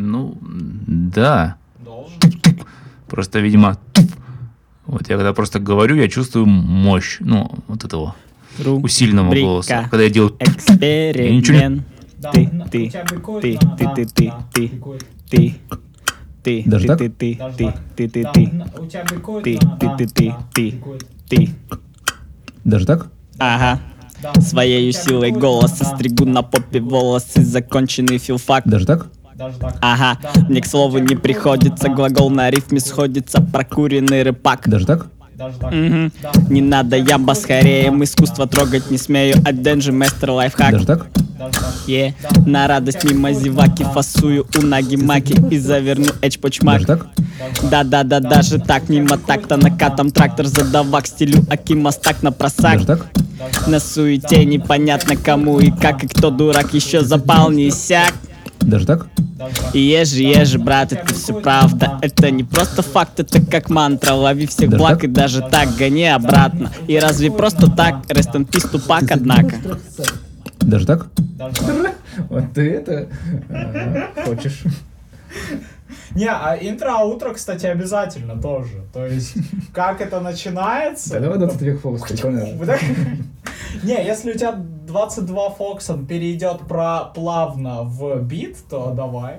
Ну, да. Должен. Просто, видимо, вот я когда просто говорю, я чувствую мощь, ну, вот этого усиленного голоса. Когда я делаю... Эксперимент. Да, Ты, у ты, тебя быкует ты, на- ты, да, ты, ты, да, ты, быкует. ты, ты, Даже так? ты, ты, Даже ты, так. ты, ты, Да, ты, у тебя быкует ты, на- ты, да, ты, ты, да, ты. быкует. ты. Даже так? Ага. Да, Своей у тебя силой быкует, голоса да, стригу да, на попе волосы, законченный филфак. Даже так? Даже так. Ага, Да, мне к слову у тебя не быкует, приходится, да, глагол на да, рифме быкует. сходится, прокуренный рыбак. Даже так? Даже так. Мгм. Да. Не надо, я быкует, басхареем, да, искусство да. трогать не смею, а денжи мастер лайфхак. Даже так? Даже так. Е, Да. на радость мимо зеваки фасую у наги маки и заверну эч почмак. Даже так? Да-да-да, даже так, мимо такта накатом трактор задавак, стилю Акима стак на просак. Даже так? На суете непонятно кому и как, и кто дурак еще запал не сяк. Даже так? Даже так. И ежи, брат, это все правда. Это не просто факт, это как мантра. Лови всех Даже благ так? и даже так гони обратно. И разве просто так? Rest in peace, Тупак, однако. Даже так? Даже так. Вот ты это хочешь. Не, а интро-аутро, кстати, обязательно тоже. То есть, как это начинается... давай 20 век фокус, прикольно же. Вот так? Не, если у тебя 22 Фокс, он перейдет плавно в бит, то давай.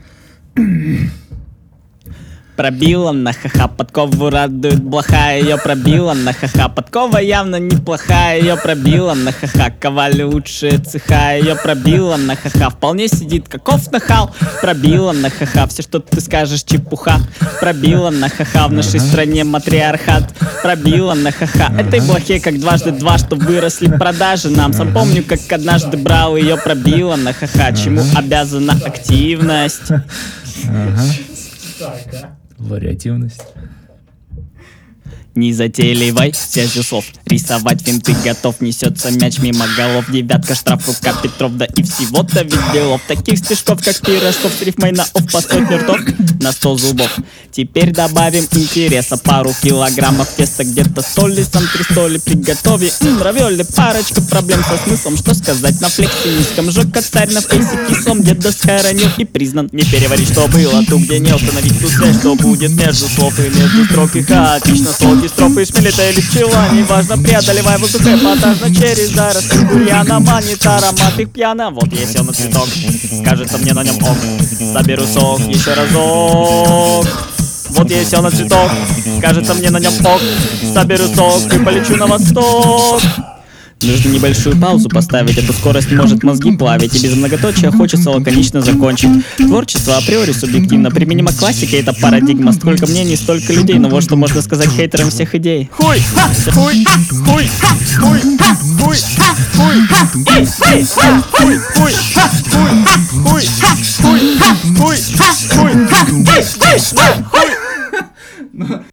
Пробила на ха-ха, подкову радует блоха, ее пробила на ха-ха. Подкова явно неплохая, ее пробила на ха-ха. Ковали лучшие цеха, ее пробила на ха-ха. Вполне сидит каков нахал, пробила на ха-ха. Все, что ты скажешь, чепуха. Пробила на ха-ха, в нашей стране матриархат. Пробила на ха-ха, этой блохе как дважды два, что выросли продажи нам. Сам помню, как однажды брал ее, пробила на ха-ха. Чему обязана активность? Ага. Так, а? Вариативность. Незатейливой связью слов. Рисовать финты готов. Несется мяч мимо голов. Девятка, штраф, рука Петров. Да и всего-то ведь делов. Таких стишков, как пирожков, с рифмой на оф по сотню ртов. На 100 зубов. Теперь добавим интереса. Пару килограммов теста. Где-то столицам 3 столи приготове. Равиоли, парочка проблем со смыслом. Что сказать на флексе низком. Жёг царь на фейсе кислом. Деда схоронил и признан. Не переварить, что было. Ту, где не установить ту связь, что будет между слов и между строк. И хаотично слоги строфы шмелета или пчела. Неважно, преодолевай воздух эпатажно через заросли бурьяна. Манит аромат их пьяно. Вот я сел на цветок, кажется мне на нем ок. Соберу сок еще разок. Вот я сел на цветок, кажется мне на нем ок. Соберу сок и полечу на восток. Нужно небольшую паузу поставить, эту скорость может мозги плавить. И без многоточия хочется лаконично закончить. Творчество априори субъективно, применима классика, это парадигма. Сколько мнений, столько людей, но вот что можно сказать хейтерам всех идей. Хуй! Хуй! Хуй! Хуй! Хуй! Хуй! Хуй! Хуй! Хуй! Хуй! Хуй! Хуй! Хуй! Хуй!